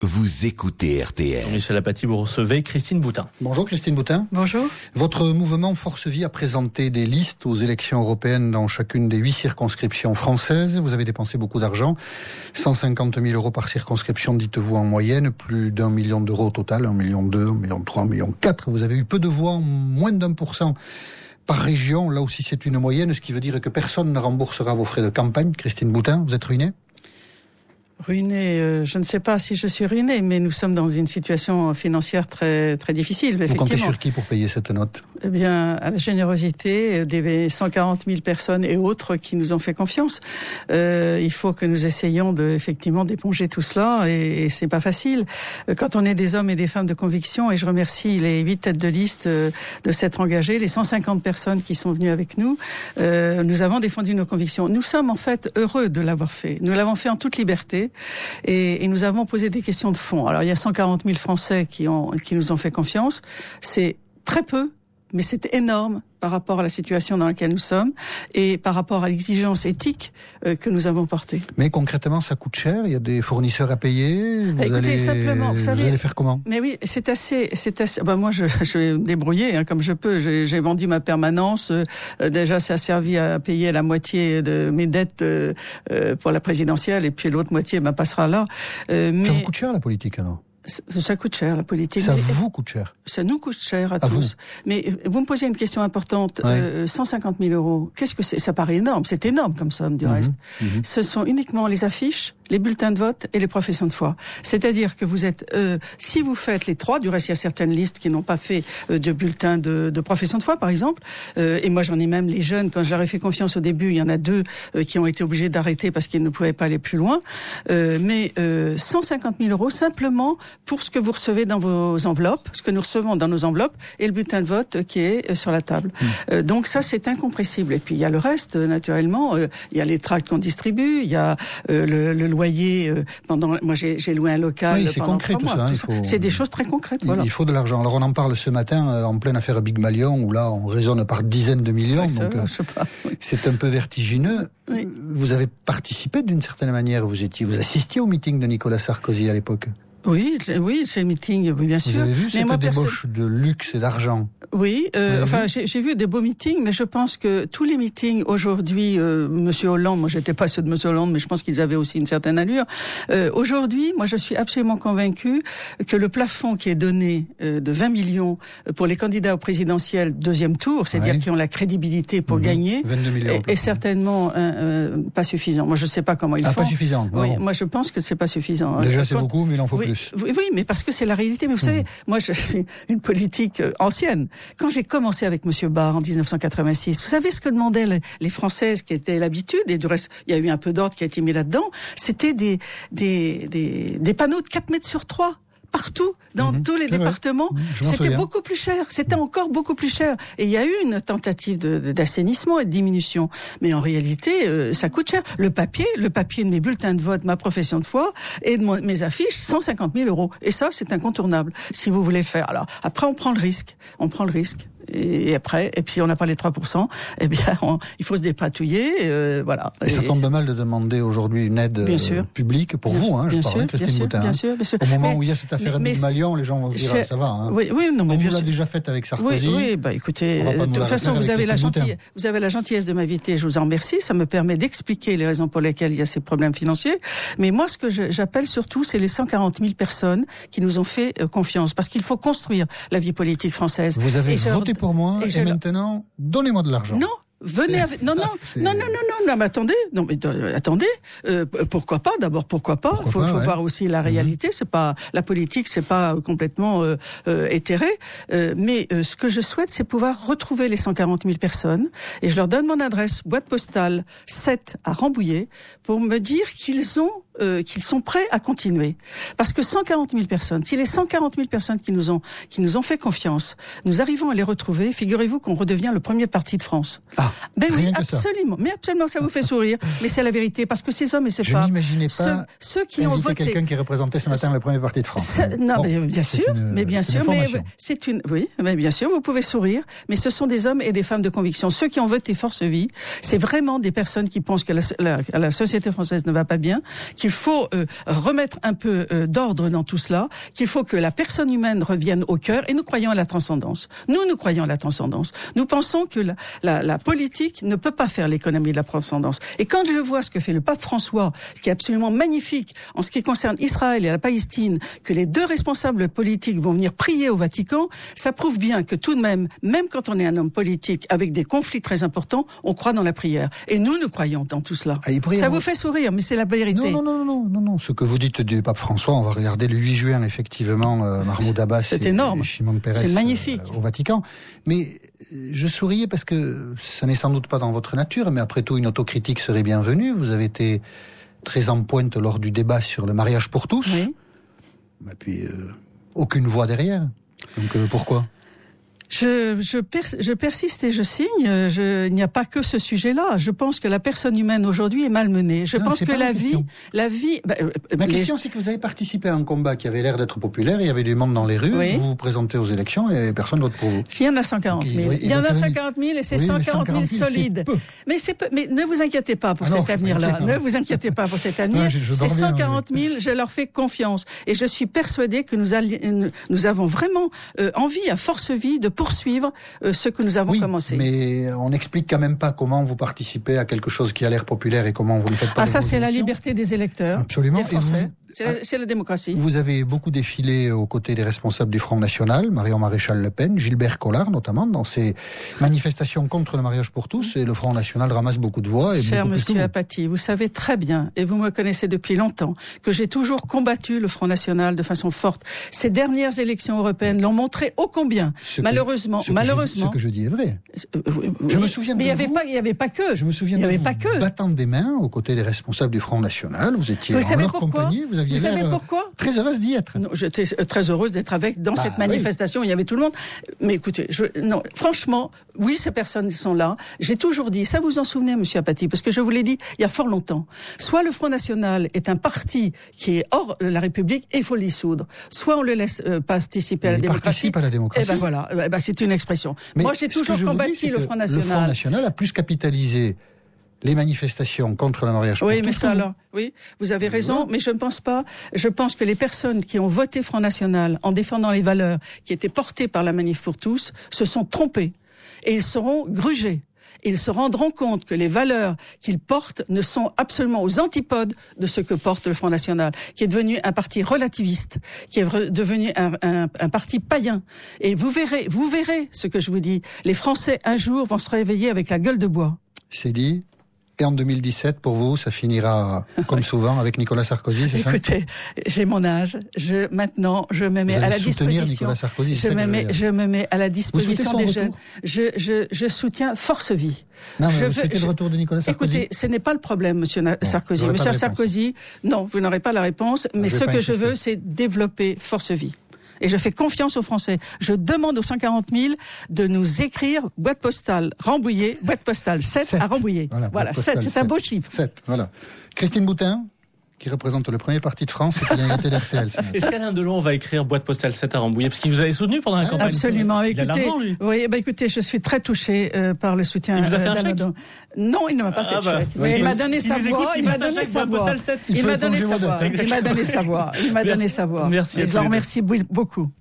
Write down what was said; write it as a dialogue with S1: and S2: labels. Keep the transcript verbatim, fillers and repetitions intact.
S1: Vous écoutez R T L.
S2: Michel Apathy, vous recevez Christine Boutin.
S3: Bonjour Christine Boutin.
S4: Bonjour.
S3: Votre mouvement Force Vie a présenté des listes aux élections européennes dans chacune des huit circonscriptions françaises. Vous avez dépensé beaucoup d'argent, cent cinquante mille euros par circonscription, dites-vous en moyenne, plus d'un million d'euros au total, un million deux, un million trois, un million quatre. Vous avez eu peu de voix, moins d'un pour cent par région. Là aussi c'est une moyenne, ce qui veut dire que personne ne remboursera vos frais de campagne. Christine Boutin, vous êtes ruinée ?
S4: Ruiné, euh, je ne sais pas si je suis ruiné, mais nous sommes dans une situation financière très très difficile.
S3: Vous comptez sur qui pour payer cette note ?
S4: Eh bien, à la générosité des cent quarante mille personnes et autres qui nous ont fait confiance. Euh, il faut que nous essayions de effectivement d'éponger tout cela, et, et c'est pas facile. Quand on est des hommes et des femmes de conviction, et je remercie les huit têtes de liste de s'être engagées, les cent cinquante personnes qui sont venues avec nous, euh, nous avons défendu nos convictions. Nous sommes en fait heureux de l'avoir fait. Nous l'avons fait en toute liberté. Et, et nous avons posé des questions de fond. Alors il y a cent quarante mille Français qui ont qui nous ont fait confiance. C'est très peu, mais c'est énorme par rapport à la situation dans laquelle nous sommes et par rapport à l'exigence éthique euh, que nous avons portée.
S3: Mais concrètement, ça coûte cher. Il y a des fournisseurs à payer. Vous
S4: Écoutez,
S3: allez,
S4: simplement, vous savez,
S3: vous allez faire comment ?
S4: Mais oui, c'est assez, c'est assez. Ben moi, je, je vais me débrouiller hein, comme je peux. J'ai, j'ai vendu ma permanence. Euh, déjà, ça a servi à payer la moitié de mes dettes euh, euh, pour la présidentielle, et puis l'autre moitié, ben, passera là. Euh, mais
S3: ça vous coûte cher la politique alors ?
S4: Ça, ça coûte cher, la politique.
S3: Ça
S4: mais,
S3: vous coûte cher.
S4: Ça nous coûte cher à,
S3: à
S4: tous.
S3: Vous.
S4: Mais vous me posez une question importante.
S3: Ouais.
S4: Euh, cent cinquante mille euros, qu'est-ce que c'est ? Ça paraît énorme. C'est énorme comme somme, du mmh, reste. Mmh. Ce sont uniquement les affiches, les bulletins de vote et les professions de foi. C'est-à-dire que vous êtes... Euh, si vous faites les trois, du reste, il y a certaines listes qui n'ont pas fait euh, de bulletins de, de profession de foi, par exemple. Euh, et moi, j'en ai même les jeunes. Quand je leur ai fait confiance au début, il y en a deux euh, qui ont été obligés d'arrêter parce qu'ils ne pouvaient pas aller plus loin. Euh, mais euh, cent cinquante mille euros simplement pour ce que vous recevez dans vos enveloppes, ce que nous recevons dans nos enveloppes, et le bulletin de vote qui est sur la table. Mmh. Euh, donc ça, c'est incompressible. Et puis il y a le reste, naturellement. Euh, il y a les tracts qu'on distribue, il y a euh, le, le loyer. Euh, pendant, moi, j'ai, j'ai loué un local.
S3: Oui, c'est
S4: pendant
S3: concret tout
S4: mois,
S3: ça.
S4: Tout
S3: il
S4: ça.
S3: faut...
S4: C'est des choses très concrètes. Voilà.
S3: Il faut de l'argent. Alors on en parle ce matin euh, en pleine affaire Big Malion, où là on raisonne par dizaines de millions.
S4: Oui,
S3: donc,
S4: ça,
S3: euh,
S4: je sais pas. Oui.
S3: C'est un peu vertigineux. Oui. Vous avez participé d'une certaine manière. Vous étiez, vous assistiez au meeting de Nicolas Sarkozy à l'époque.
S4: Oui, c'est, oui, c'est le meeting, bien sûr.
S3: Vous avez vu
S4: mais
S3: cette
S4: moi,
S3: débauche perso... de luxe et d'argent ?
S4: Oui, euh, enfin, j'ai, j'ai vu des beaux meetings, mais je pense que tous les meetings aujourd'hui, euh, Monsieur Hollande, moi j'étais pas ceux de Monsieur Hollande, mais je pense qu'ils avaient aussi une certaine allure. Euh, aujourd'hui, moi je suis absolument convaincue que le plafond qui est donné euh, de vingt millions pour les candidats au présidentiel deuxième tour, c'est-à-dire ouais. qui ont la crédibilité pour mmh. gagner, est, est certainement euh, pas suffisant. Moi je sais pas comment ils
S3: ah,
S4: font.
S3: Pas suffisant.
S4: Oui,
S3: bon.
S4: moi je pense que c'est pas suffisant.
S3: Déjà
S4: Quand...
S3: c'est beaucoup, mais il en faut
S4: oui,
S3: plus.
S4: Oui, oui, mais parce que c'est la réalité. Mais vous mmh. savez, moi je suis une politique euh, ancienne. Quand j'ai commencé avec Monsieur Barre en dix-neuf cent quatre-vingt-six, vous savez ce que demandaient les, les Françaises, qui était l'habitude, et du reste, il y a eu un peu d'ordre qui a été mis là-dedans, c'était des, des, des, des panneaux de quatre mètres sur trois. Partout, dans mmh, tous les départements, c'était souviens. beaucoup plus cher. C'était mmh. encore beaucoup plus cher. Et il y a eu une tentative de, de, d'assainissement et de diminution. Mais en réalité, euh, ça coûte cher. Le papier, le papier de mes bulletins de vote, ma profession de foi et de mon, mes affiches, cent cinquante mille euros. Et ça, c'est incontournable, si vous voulez le faire. Alors, après, on prend le risque. On prend le risque. Et après, et puis on n'a pas les trois pour cent, eh bien, on, il faut se dépatouiller, euh, voilà.
S3: Et ça tombe de mal de demander aujourd'hui une aide euh, publique pour bien vous, hein, je
S4: bien
S3: parle,
S4: sûr,
S3: hein, Christine Boutin.
S4: Bien sûr, bien sûr.
S3: Au moment
S4: mais,
S3: où il y a cette affaire
S4: mais,
S3: Big Malion, les gens vont se dire, ah, ça va, hein.
S4: Oui, oui, non, mais
S3: on
S4: bien
S3: vous l'a
S4: sûr.
S3: déjà fait avec Sarkozy.
S4: Oui, oui, bah écoutez, de toute façon, vous avez la gentillesse, vous avez la gentillesse de m'inviter, je vous en remercie, ça me permet d'expliquer les raisons pour lesquelles il y a ces problèmes financiers. Mais moi, ce que je, j'appelle surtout, c'est les cent quarante mille personnes qui nous ont fait euh, confiance, parce qu'il faut construire la vie politique française.
S3: Vous avez
S4: et
S3: voté
S4: je,
S3: pour moi, et, et maintenant, donnez-moi de l'argent.
S4: Non. Venez avec... Non, non, non, non, non, non, non, mais attendez, non, mais euh, attendez, euh, pourquoi pas, d'abord, pourquoi pas, il faut, faut ouais. voir aussi la réalité, mmh. c'est pas, la politique, c'est pas complètement euh, euh, éthéré, euh, mais euh, ce que je souhaite, c'est pouvoir retrouver les cent quarante mille personnes, et je leur donne mon adresse, boîte postale sept à Rambouillet, pour me dire qu'ils ont Euh, qu'ils sont prêts à continuer. Parce que cent quarante mille personnes, si les cent quarante mille personnes qui nous ont, qui nous ont fait confiance, nous arrivons à les retrouver, figurez-vous qu'on redevient le premier parti de France.
S3: Ah,
S4: ben oui,
S3: rien que
S4: absolument.
S3: Ça.
S4: Mais absolument, ça vous fait sourire. Mais c'est la vérité, parce que ces hommes et ces
S3: Je
S4: femmes...
S3: Je n'imaginais pas
S4: ceux, ceux qui ont voté...
S3: quelqu'un qui représentait ce matin ce... le premier parti de France.
S4: C'est... Non, bon, mais bien sûr, une, mais bien sûr, mais c'est une... Oui, mais bien sûr, vous pouvez sourire, mais ce sont des hommes et des femmes de conviction. Ceux qui ont voté Force Vie, c'est vraiment des personnes qui pensent que la, la, la société française ne va pas bien, qu'il faut euh, remettre un peu euh, d'ordre dans tout cela, qu'il faut que la personne humaine revienne au cœur, et nous croyons à la transcendance. Nous, nous croyons à la transcendance. Nous pensons que la, la, la politique ne peut pas faire l'économie de la transcendance. Et quand je vois ce que fait le pape François, ce qui est absolument magnifique en ce qui concerne Israël et la Palestine, que les deux responsables politiques vont venir prier au Vatican, ça prouve bien que tout de même, même quand on est un homme politique avec des conflits très importants, on croit dans la prière. Et nous, nous croyons dans tout cela.
S3: Ah,
S4: ça vous fait sourire, mais c'est la vérité.
S3: Non, non, non, non, non, non. Ce que vous dites du pape François, on va regarder le huit juin, effectivement, euh, Mahmoud Abbas
S4: c'est
S3: et,
S4: énorme.
S3: et Shimon Peres
S4: c'est magnifique.
S3: Euh, au Vatican. Mais euh, je souriais parce que ça n'est sans doute pas dans votre nature, mais après tout, une autocritique serait bienvenue. Vous avez été très en pointe lors du débat sur le mariage pour tous.
S4: Oui.
S3: Et puis, euh, aucune voix derrière. Donc, euh, pourquoi ?
S4: Je, je, pers- je persiste et je signe. Je, il n'y a pas que ce sujet-là. Je pense que la personne humaine aujourd'hui est malmenée. Je
S3: non,
S4: pense que la vie, la vie. Bah, euh,
S3: Ma
S4: les...
S3: question, c'est que vous avez participé à un combat qui avait l'air d'être populaire. Il y avait du monde dans les rues.
S4: Oui.
S3: Vous vous présentez aux élections et personne d'autre pour vous.
S4: Il y en a cent quarante mille.
S3: Oui,
S4: il y en a cent quarante mille et c'est
S3: oui,
S4: cent quarante mille solides.
S3: C'est peu.
S4: Mais c'est peu. Mais ne vous inquiétez pas pour
S3: ah
S4: cet
S3: non,
S4: avenir-là.
S3: ne
S4: Ne vous inquiétez pas pour cet avenir.
S3: Non, je, je
S4: Ces
S3: bien,
S4: cent quarante mille, je leur fais confiance et je suis persuadée que nous, alli... nous avons vraiment euh, envie, à force vie, de poursuivre euh, ce que nous avons
S3: oui,
S4: commencé.
S3: Mais on n'explique quand même pas comment vous participez à quelque chose qui a l'air populaire et comment vous ne faites pas.
S4: Ah, ça, c'est la liberté des électeurs.
S3: Absolument.
S4: Des Français.
S3: Vous...
S4: C'est, la, c'est la démocratie.
S3: Vous avez beaucoup défilé aux côtés des responsables du Front National, Marion Maréchal Le Pen, Gilbert Collard notamment, dans ces manifestations contre le mariage pour tous, et le Front National ramasse beaucoup de voix. Et
S4: Cher
S3: beaucoup
S4: monsieur
S3: plus
S4: Apathy, vous savez très bien, et vous me connaissez depuis longtemps, que j'ai toujours combattu le Front National de façon forte. Ces dernières élections européennes l'ont montré ô combien.
S3: Ce
S4: malheureusement,
S3: que, ce
S4: malheureusement.
S3: Que je, ce que je dis est vrai.
S4: Euh, oui,
S3: je me souviens
S4: mais
S3: de
S4: il n'y avait
S3: vous,
S4: pas, il y avait pas que.
S3: Je me souviens
S4: il y
S3: de
S4: avait
S3: vous
S4: pas que.
S3: battant des mains aux côtés des responsables du Front National. Vous étiez
S4: vous
S3: en leur
S4: pourquoi
S3: compagnie. Vous aviez
S4: vous
S3: l'air
S4: savez pourquoi
S3: très heureuse d'y être.
S4: Non, j'étais très heureuse d'être avec dans
S3: bah,
S4: cette manifestation. Oui. Il y avait tout le monde. Mais écoutez, je, non, franchement, oui, ces personnes sont là. J'ai toujours dit, ça vous en souvenez, monsieur Apathy, parce que je vous l'ai dit il y a fort longtemps. Soit le Front National est un parti qui est hors la République et il faut le dissoudre. Soit on le laisse euh, participer à la
S3: il
S4: démocratie.
S3: participe à la démocratie.
S4: Et ben voilà, eh ben, c'est une expression.
S3: Mais
S4: moi, j'ai toujours combattu
S3: dis,
S4: le Front National.
S3: Le Front National a plus capitalisé les manifestations contre le mariage pour
S4: oui,
S3: tous.
S4: Oui, mais ça alors, oui, vous avez raison, mais je ne pense pas. Je pense que les personnes qui ont voté Front National en défendant les valeurs qui étaient portées par la manif pour tous se sont trompées et ils seront grugés. Ils se rendront compte que les valeurs qu'ils portent ne sont absolument aux antipodes de ce que porte le Front National, qui est devenu un parti relativiste, qui est re- devenu un, un, un parti païen. Et vous verrez, vous verrez ce que je vous dis. Les Français, un jour, vont se réveiller avec la gueule de bois.
S3: C'est dit. Et en deux mille dix-sept, pour vous, ça finira comme souvent avec Nicolas Sarkozy, c'est ça ?
S4: Écoutez, j'ai mon âge. Je maintenant, je me mets
S3: vous
S4: à la
S3: soutenir
S4: disposition.
S3: Nicolas Sarkozy,
S4: je me mets, je me mets à la disposition des
S3: retour
S4: jeunes. Je, je, je soutiens Force Vie.
S3: Non, mais
S4: je
S3: vous souhaitez
S4: je,
S3: le retour de Nicolas Sarkozy ?
S4: Écoutez, ce n'est pas le problème, Monsieur bon, Sarkozy.
S3: Monsieur
S4: Sarkozy, non, vous n'aurez pas la réponse. Mais
S3: je
S4: ce que
S3: insister.
S4: je veux, c'est développer Force Vie. Et je fais confiance aux Français. Je demande aux cent quarante mille de nous écrire boîte postale Rambouillet, boîte postale sept, sept. à Rambouillet. Voilà, voilà sept, c'est un beau chiffre.
S3: sept, voilà. Christine Boutin, qui représente le premier parti de France, et qui est l'invité d'R T L.
S2: Est-ce qu'Alain Delon va écrire boîte postale sept à Rambouillet ? Parce qu'il vous avait soutenu pendant la campagne.
S4: Absolument.
S2: Il
S4: écoutez,
S2: a l'argent, lui.
S4: Oui, bah, écoutez, je suis très touchée euh, par le soutien.
S2: Il vous a fait
S4: euh,
S2: un chèque ?
S4: Non, il ne m'a pas fait
S2: ah
S4: de
S2: bah,
S4: chèque.
S3: oui,
S4: Mais il
S3: oui.
S4: m'a donné
S2: il
S4: sa voix. Il m'a donné sa voix. Il m'a donné sa voix. Il m'a donné sa voix. Il m'a donné sa voix.
S2: Merci.
S4: Je le remercie beaucoup.